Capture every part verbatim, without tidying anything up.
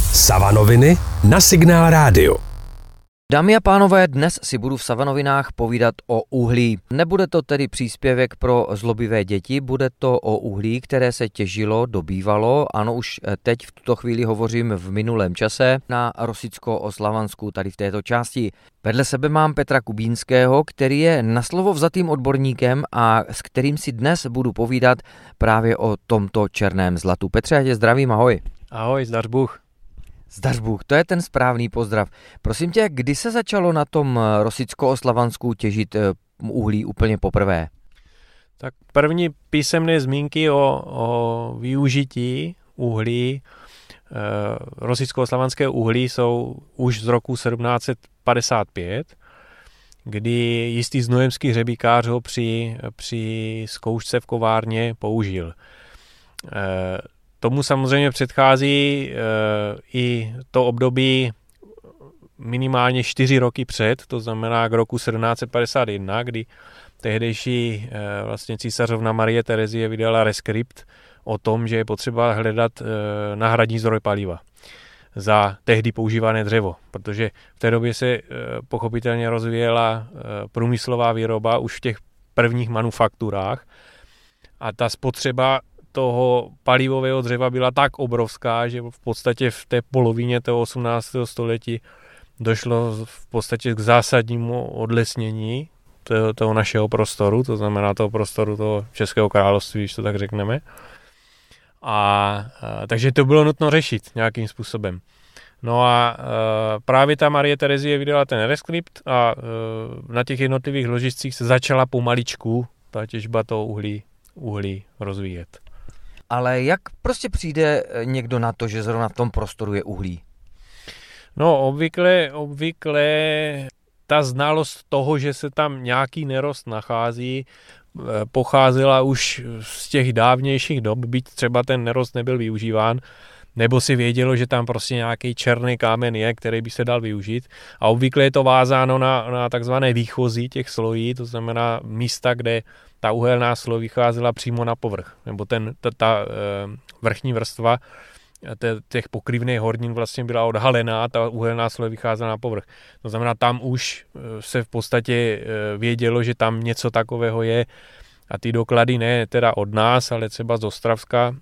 Savanoviny na Signál Rádio. Dámy a pánové, dnes si budu v Savanovinách povídat o uhlí. Nebude to tedy příspěvek pro zlobivé děti, bude to o uhlí, které se těžilo, dobývalo. Ano, už teď v tuto chvíli hovořím v minulém čase na Rosicko-Oslavansku, tady v této části. Vedle sebe mám Petra Kubínského, který je na slovo vzatým odborníkem a s kterým si dnes budu povídat právě o tomto černém zlatu. Petře, já tě zdravím, ahoj. Ahoj, zdař Bůh. Zdař Bůh, to je ten správný pozdrav. Prosím tě, kdy se začalo na tom Rosicko-Oslavansku těžit uhlí úplně poprvé? Tak první písemné zmínky o, o využití uhlí, e, rosicko-oslavanského uhlí jsou už z roku sedmnáct set padesát pět, kdy jistý znojemský hřebíkář ho při, při zkoušce v kovárně použil. E, Tomu samozřejmě předchází e, i to období minimálně čtyři roky před, to znamená k roku sedmnáct set padesát jedna, kdy tehdejší e, vlastně císařovna Marie Terezie vydala reskript o tom, že je potřeba hledat e, náhradní zdroj paliva za tehdy používané dřevo, protože v té době se e, pochopitelně rozvíjela e, průmyslová výroba už v těch prvních manufakturách a ta spotřeba toho palivového dřeva byla tak obrovská, že v podstatě v té polovině toho osmnáctého století došlo v podstatě k zásadnímu odlesnění toho, toho našeho prostoru, to znamená toho prostoru toho Českého království, když to tak řekneme. A, a takže to bylo nutno řešit nějakým způsobem. No a, a právě ta Marie Terezie vydala ten reskript a a na těch jednotlivých ložiscích se začala pomaličku ta těžba toho uhlí, uhlí rozvíjet. Ale jak prostě přijde někdo na to, že zrovna v tom prostoru je uhlí? No obvykle, obvykle ta znalost toho, že se tam nějaký nerost nachází, pocházela už z těch dávnějších dob, byť třeba ten nerost nebyl využíván, nebo si vědělo, že tam prostě nějaký černý kámen je, který by se dal využít. A obvykle je to vázáno na, na takzvané výchozí těch slojí, to znamená místa, kde ta uhelná sloj vycházela přímo na povrch, nebo ten, ta, ta vrchní vrstva těch pokrývných hornin vlastně byla odhalená, ta uhelná sloj vycházela na povrch. To znamená, tam už se v podstatě vědělo, že tam něco takového je a ty doklady ne teda od nás, ale třeba z Ostravska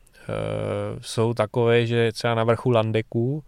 jsou takové, že třeba na vrchu Landeků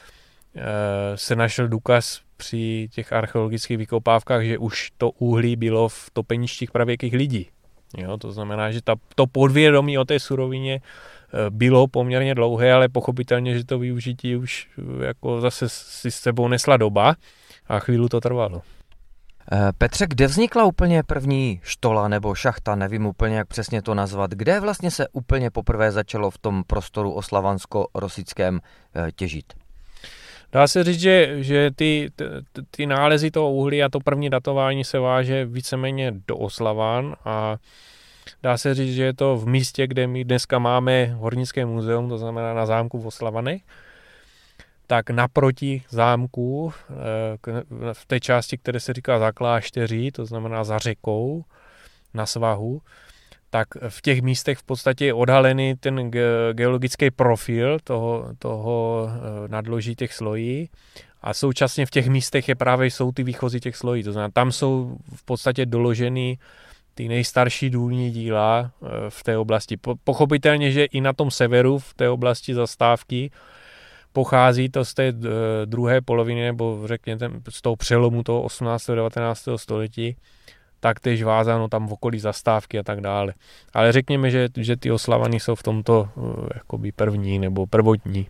se našel důkaz při těch archeologických vykopávkách, že už to uhlí bylo v topeništích pravěkých lidí. Jo, to znamená, že ta, to podvědomí o té surovině bylo poměrně dlouhé, ale pochopitelně, že to využití už jako zase si s sebou nesla doba a chvíli to trvalo. Petře, kde vznikla úplně první štola nebo šachta, nevím úplně, jak přesně to nazvat, kde vlastně se úplně poprvé začalo v tom prostoru oslavansko-rosickém těžit? Dá se říct, že, že ty, ty, ty nálezy toho uhlí a to první datování se váže víceméně do Oslavan a dá se říct, že je to v místě, kde my dneska máme hornické muzeum, to znamená na zámku v Oslavanech, tak naproti zámku, v té části, které se říká za klášteří, to znamená za řekou, na svahu, tak v těch místech v podstatě je odhalený ten geologický profil toho, toho nadloží těch slojí a současně v těch místech je právě jsou ty výchozy těch slojí. To znamená, tam jsou v podstatě doloženy ty nejstarší důlní díla v té oblasti. Pochopitelně, že i na tom severu, v té oblasti zastávky, pochází to z té druhé poloviny, nebo řekněte z toho přelomu toho osmnáctého devatenáctého století, taktéž vázáno tam v okolí zastávky a tak dále. Ale řekněme, že, že ty Oslavany jsou v tomto jakoby první nebo prvotní.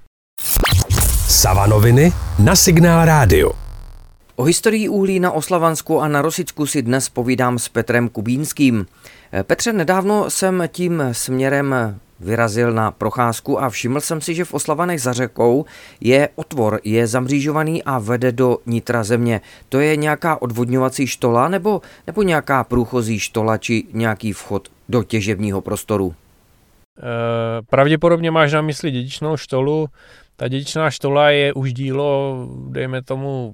Savanoviny na Signál Rádio. O historii uhlí na Oslavansku a na Rosicku si dnes povídám s Petrem Kubínským. Petře, nedávno jsem tím směrem vyrazil na procházku a všiml jsem si, že v Oslavanech za řekou je otvor, je zamřížovaný a vede do nitra země. To je nějaká odvodňovací štola nebo, nebo nějaká průchozí štola či nějaký vchod do těžebního prostoru? E, pravděpodobně máš na mysli dědičnou štolu. Ta dědičná štola je už dílo, dejme tomu,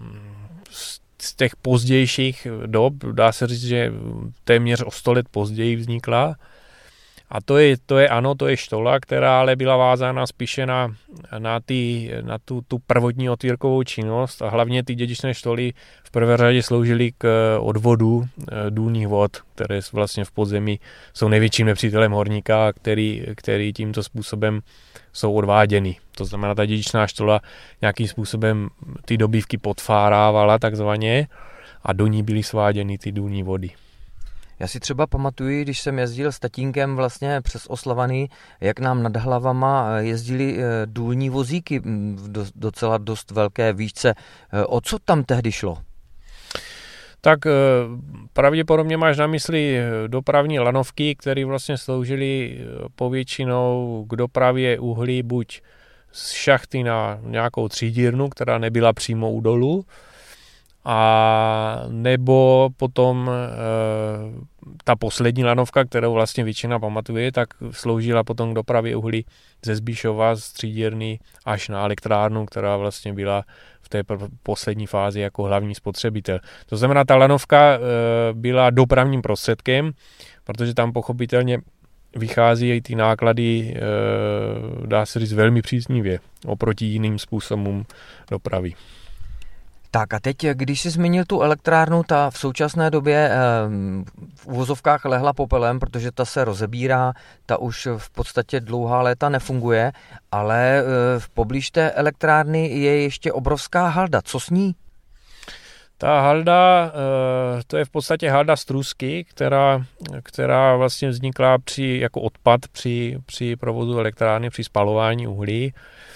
z těch pozdějších dob. Dá se říct, že téměř o sto let později vznikla. A to je, to je ano, to je štola, která ale byla vázána spíše na, na, ty, na tu, tu prvotní otvírkovou činnost a hlavně ty dědičné štoly v prvé řadě sloužily k odvodu důlních vod, které vlastně v podzemí jsou největším nepřítelem horníka, který, který tímto způsobem jsou odváděny. To znamená, ta dědičná štola nějakým způsobem ty dobývky podfárávala takzvaně a do ní byly sváděny ty důlní vody. Já si třeba pamatuju, když jsem jezdil s tatínkem vlastně přes Oslavany, jak nám nad hlavama jezdili důlní vozíky v docela dost velké výšce. O co tam tehdy šlo? Tak pravděpodobně máš na mysli dopravní lanovky, které vlastně sloužily povětšinou k dopravě uhlí buď z šachty na nějakou třídírnu, která nebyla přímo u dolu, a nebo potom e, ta poslední lanovka, kterou vlastně většina pamatuje, tak sloužila potom k dopravě uhlí ze Zbíšova, z třídírny až na elektrárnu, která vlastně byla v té poslední fázi jako hlavní spotřebitel. To znamená, ta lanovka e, byla dopravním prostředkem, protože tam pochopitelně vychází i ty náklady, e, dá se říct, velmi příznivě oproti jiným způsobům dopravy. Tak a teď, když jsi zmínil tu elektrárnu, ta v současné době v uvozovkách lehla popelem, protože ta se rozebírá, ta už v podstatě dlouhá léta nefunguje, ale v poblíž té elektrárny je ještě obrovská halda. Co s ní? Ta halda, to je v podstatě halda z trusky, která, která vlastně vznikla při, jako odpad při, při provozu elektrárny, při spalování uhlí.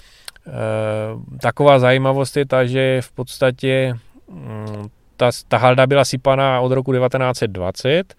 Taková zajímavost je ta, že v podstatě ta, ta halda byla sypaná od roku devatenáct set dvacet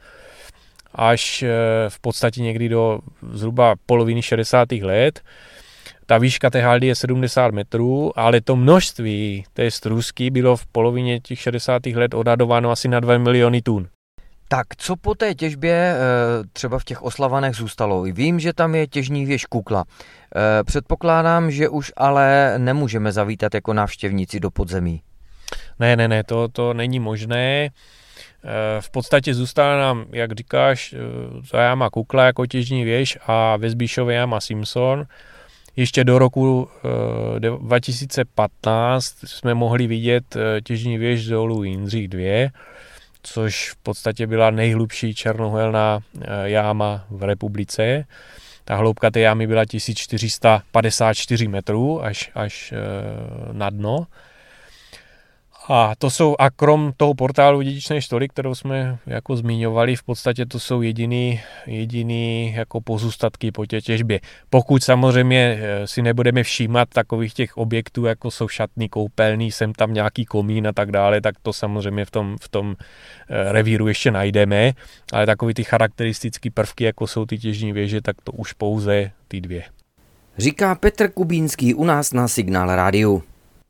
až v podstatě někdy do zhruba poloviny šedesátých let. Ta výška té haldy je sedmdesát metrů, ale to množství té strusky bylo v polovině těch šedesátých let odhadováno asi na dva miliony tun. Tak co po té těžbě třeba v těch Oslavanech zůstalo? Vím, že tam je těžní věž Kukla. Předpokládám, že už ale nemůžeme zavítat jako návštěvníci do podzemí. Ne, ne, ne, to, to není možné. V podstatě zůstala nám, jak říkáš, ta jáma Kukla jako těžní věž a ve Zbíšově jáma Simpson. Ještě do roku dva tisíce patnáct jsme mohli vidět těžní věž z dolu Jindřich dva, což v podstatě byla nejhlubší černohelná jáma v republice. Ta hloubka té jámy byla tisíc čtyři sta padesát čtyři metrů až, až na dno. A to jsou, a krom toho portálu dědičné štoly, kterou jsme jako zmiňovali, v podstatě to jsou jediný, jediný jako pozůstatky po té těžbě. Pokud samozřejmě si nebudeme všímat takových těch objektů, jako jsou šatny, koupelny, sem tam nějaký komín a tak dále, tak to samozřejmě v tom, v tom revíru ještě najdeme, ale takový ty charakteristické prvky, jako jsou ty těžní věže, tak to už pouze ty dvě. Říká Petr Kubínský u nás na Signál Rádiu.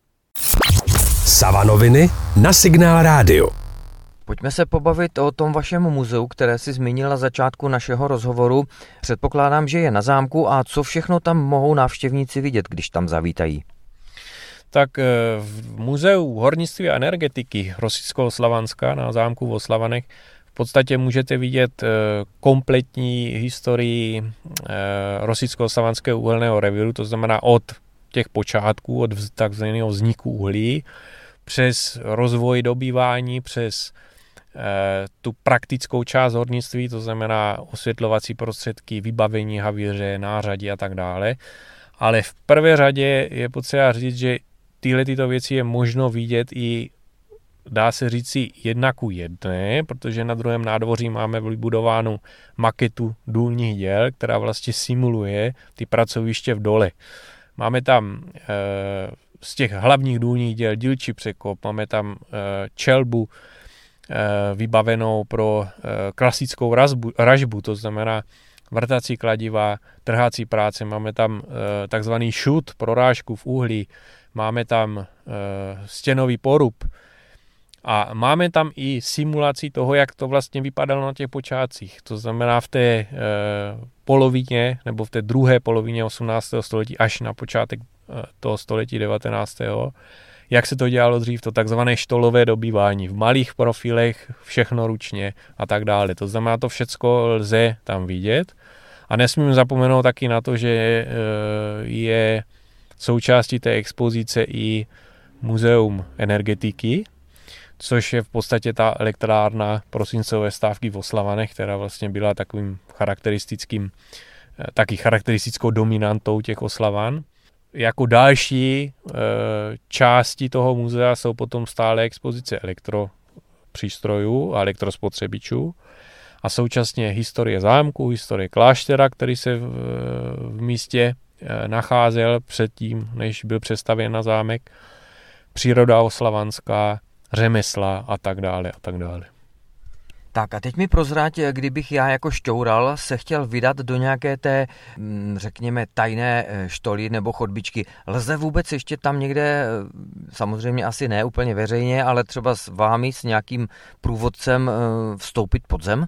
Savanoviny na Signál Rádiu. Pojďme se pobavit o tom vašem muzeu, které si zmínil na začátku našeho rozhovoru. Předpokládám, že je na zámku a co všechno tam mohou návštěvníci vidět, když tam zavítají? Tak v muzeu hornictví a energetiky Rosycko-Slavanska na zámku v Oslavanech v podstatě můžete vidět kompletní historii Rosycko-Slavanského uhelného revíru, to znamená od těch počátků, od takzvaného vzniku uhlí, přes rozvoj dobývání, přes e, tu praktickou část hornictví, to znamená osvětlovací prostředky, vybavení havíře, nářadí a tak dále. Ale v prvé řadě je potřeba říct, že tyhle tyto věci je možno vidět i, dá se říci, jedna ku jedné, protože na druhém nádvoří máme vybudovánu maketu důlních děl, která vlastně simuluje ty pracoviště v dole. Máme tam e, z těch hlavních důlních děl dílčí překop, máme tam e, čelbu e, vybavenou pro e, klasickou razbu, ražbu, to znamená vrtací kladiva, trhací práce, máme tam e, takzvaný šut pro rážku v uhlí, máme tam e, stěnový porub a máme tam i simulaci toho, jak to vlastně vypadalo na těch počátcích. To znamená v té e, polovině nebo v té druhé polovině osmnáctého století až na počátek e, toho století devatenáctého jak se to dělalo dřív, to takzvané štolové dobývání v malých profilech, všechno ručně a tak dále. To znamená, to všecko lze tam vidět. A nesmím zapomenout taky na to, že je součástí té expozice i muzeum energetiky, což je v podstatě ta elektrárna prosincové stávky v Oslavanech, která vlastně byla takovým charakteristickým, taky charakteristickou dominantou těch Oslavan. Jako další e, části toho muzea jsou potom stále expozice elektropřístrojů a elektrospotřebičů a současně historie zámku, historie kláštera, který se v, v místě e, nacházel předtím, než byl přestavěn na zámek, příroda oslavanská, řemesla a tak dále a tak dále. Tak a teď mi prozrať, kdybych já jako šťoural se chtěl vydat do nějaké té, řekněme, tajné štoly nebo chodbičky. Lze vůbec ještě tam někde, samozřejmě asi ne úplně veřejně, ale třeba s vámi, s nějakým průvodcem vstoupit pod zem?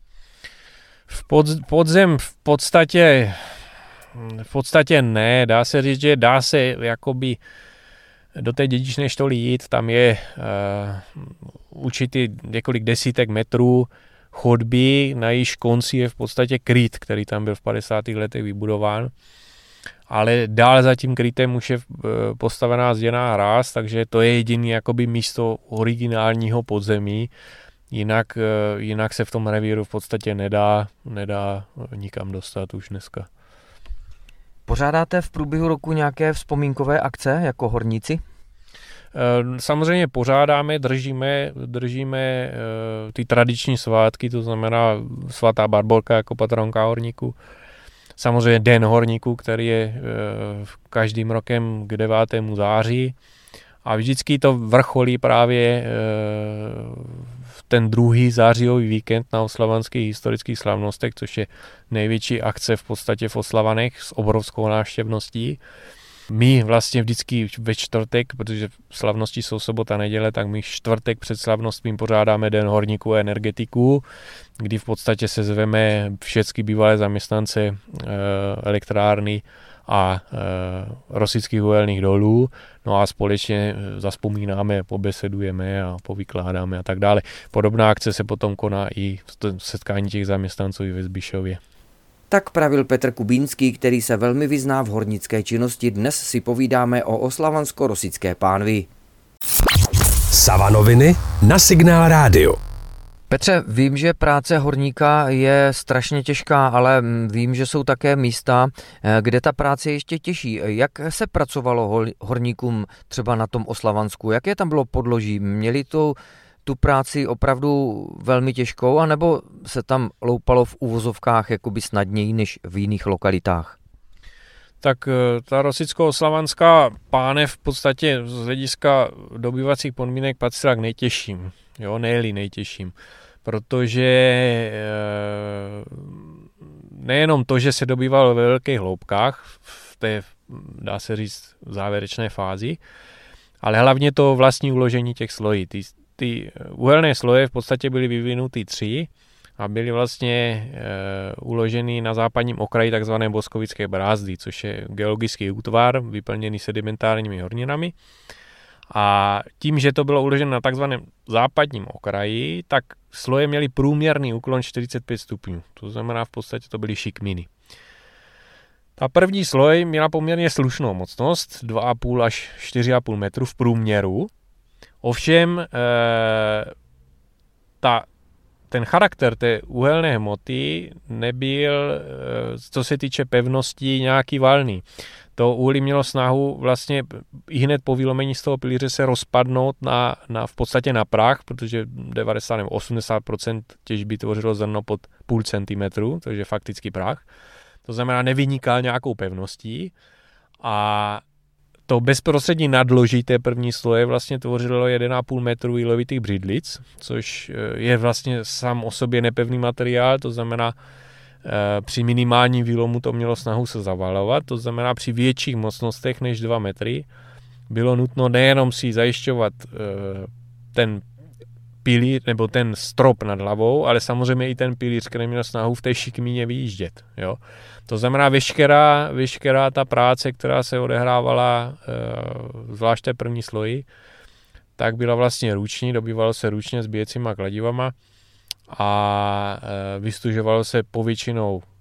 V pod, podzem v podstatě, v podstatě ne. Dá se říct, že dá se jakoby do té dědičné štoly jít, tam je uh, určitý několik desítek metrů chodby, na jejíž konci je v podstatě kryt, který tam byl v padesátých letech vybudován. Ale dál za tím krytem už je uh, postavená zděná hráz, takže to je jediný jakoby místo originálního podzemí. Jinak, uh, jinak se v tom revíru v podstatě nedá, nedá nikam dostat už dneska. Pořádáte v průběhu roku nějaké vzpomínkové akce jako horníci? Samozřejmě pořádáme, držíme, držíme ty tradiční svátky, to znamená svatá Barborka jako patronka horníků. Samozřejmě Den horníků, který je každým rokem k devátému září. A vždycky to vrcholí právě v ten druhý zářijový víkend na oslavanských historických slavnostech, což je největší akce v podstatě v Oslavanech s obrovskou návštěvností. My vlastně vždycky ve čtvrtek, protože slavnosti jsou sobota, neděle, tak my čtvrtek před slavnostmi pořádáme Den horníků a energetiků, kdy v podstatě se zveme všechny bývalé zaměstnance elektrárny a e, Rosických uhelných dolů, no a společně zazpomínáme, pobesedujeme a povykládáme a tak dále. Podobná akce se potom koná i v setkání těch zaměstnanců ve Zbyšově. Tak pravil Petr Kubínský, který se velmi vyzná v hornické činnosti. Dnes si povídáme o oslavansko-rosické pánvi. Savanoviny na Signál Rádio. Petře, vím, že práce horníka je strašně těžká, ale vím, že jsou také místa, kde ta práce je ještě těžší. Jak se pracovalo horníkům třeba na tom Oslavansku? Jaké tam bylo podloží? Měli tu, tu práci opravdu velmi těžkou, anebo se tam loupalo v uvozovkách jakoby snadněji než v jiných lokalitách? Tak ta rosicko-oslavanská pánev v podstatě z hlediska dobývacích podmínek patřila k nejtěžším, jo, ne-li nejtěžším. Protože nejenom to, že se dobývalo ve velkých hloubkách, v té, dá se říct, závěrečné fázi, ale hlavně to vlastní uložení těch slojí. Ty, ty uhelné sloje v podstatě byly vyvinuty tři a byly vlastně e, uloženy na západním okraji takzvané boskovické brázdy, což je geologický útvar vyplněný sedimentárními horninami. A tím, že to bylo uloženo na takzvaném západním okraji, tak sloje měly průměrný úklon čtyřicet pět stupňů. To znamená, v podstatě to byly šikminy. Ta první sloj měla poměrně slušnou mocnost, dva a půl až čtyři a půl metru v průměru. Ovšem, e, ta, ten charakter té uhelné hmoty nebyl, e, co se týče pevnosti, nějaký valný. To uhlí mělo snahu vlastně i hned po vylomení z toho pilíře se rozpadnout na, na, v podstatě na prach, protože devadesát nebo osmdesát procent těžby tvořilo zrno pod půl centimetru, takže je fakticky prach. To znamená, nevynikal nějakou pevností a to bezprostřední nadloží té první sloje vlastně tvořilo jeden a půl metru jílovitých břidlic, což je vlastně sám o sobě nepevný materiál, to znamená, při minimálním výlomu to mělo snahu se zavalovat, to znamená při větších mocnostech než dva metry bylo nutno nejenom si zajišťovat ten pilíř nebo ten strop nad hlavou, ale samozřejmě i ten pilíř, který měl snahu v té šikmíně vyjíždět. Jo. To znamená veškerá, veškerá ta práce, která se odehrávala zvlášť té první sloji, tak byla vlastně ruční, dobývalo se ručně s bíjecíma kladivama a vystužovalo se povětšinou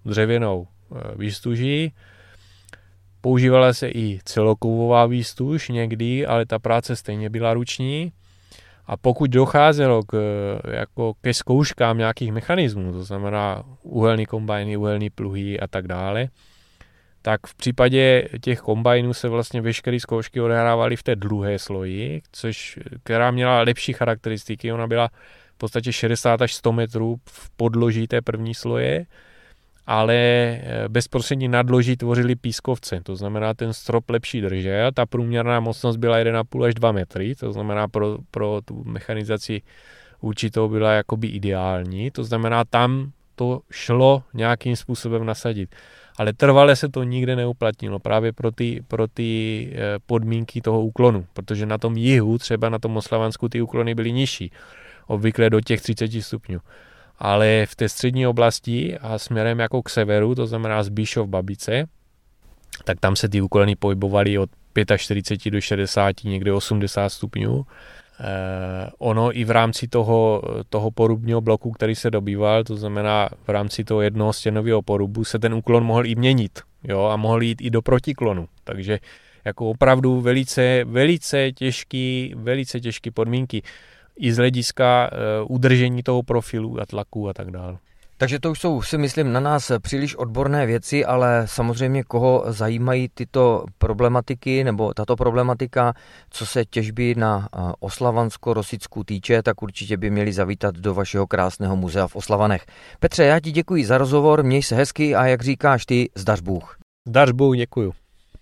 dřevěnou výstuží. Používala se i celokovová výstuž někdy, ale ta práce stejně byla ruční. A pokud docházelo k, jako ke zkouškám nějakých mechanismů, to znamená uhelný kombajny, uhelný pluhy a tak dále, tak v případě těch kombajnů se vlastně veškeré zkoušky odehrávaly v té druhé sloji, což, která měla lepší charakteristiky. Ona byla v podstatě šedesát až sto metrů v podloží té první sloje, ale bezprostřední nadloží tvořily pískovce, to znamená ten strop lepší držel, ta průměrná mocnost byla jedna celá pět až dva metry, to znamená pro, pro tu mechanizaci určitou byla jakoby ideální, to znamená tam to šlo nějakým způsobem nasadit. Ale trvale se to nikde neuplatnilo právě pro ty, pro ty podmínky toho úklonu, protože na tom jihu, třeba na tom Moslavansku, ty úklony byly nižší, obvykle do těch třicet stupňů. Ale v té střední oblasti a směrem jako k severu, to znamená z Bíšov Babice, tak tam se ty úklony pohybovaly od čtyřicet pět do šedesáti, někde osmdesát stupňů. Eh, ono i v rámci toho, toho porubního bloku, který se dobýval, to znamená v rámci toho jednoho stěnového porubu, se ten úklon mohl i měnit, jo, a mohl jít i do protiklonu. Takže jako opravdu velice, velice těžký, velice těžké podmínky i z hlediska uh, udržení toho profilu a tlaku a tak dále. Takže to už jsou, si myslím, na nás příliš odborné věci, ale samozřejmě koho zajímají tyto problematiky nebo tato problematika, co se těžby na Oslavansko-Rosicku týče, tak určitě by měli zavítat do vašeho krásného muzea v Oslavanech. Petře, já ti děkuji za rozhovor, měj se hezky a jak říkáš ty, zdař Bůh. Zdař Bůh, děkuju.